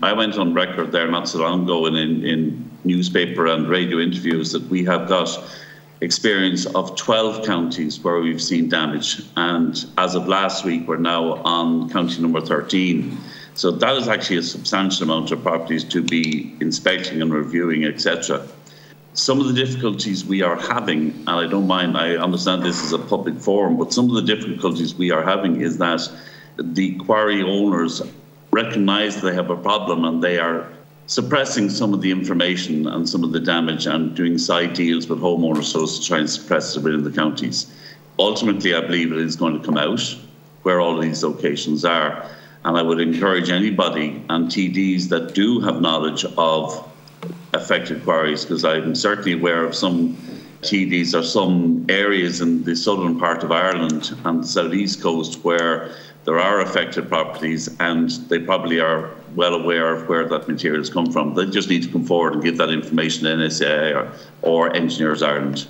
I went on record there not so long ago in newspaper and radio interviews that we have got experience of 12 counties where we've seen damage, and as of last week we're now on county number 13. So that is actually a substantial amount of properties to be inspecting and reviewing, etc. Some of the difficulties we are having, and I don't mind, I understand this is a public forum, but some of the difficulties we are having is that the quarry owners recognise they have a problem and they are suppressing some of the information and some of the damage and doing side deals with homeowners so as to try and suppress it within the counties. Ultimately, I believe it is going to come out where all of these locations are. And I would encourage anybody and TDs that do have knowledge of affected quarries, because I'm certainly aware of some TDs or some areas in the southern part of Ireland and the southeast coast where there are affected properties, and they probably are well aware of where that material has come from. They just need to come forward and give that information to NSAI or Engineers Ireland.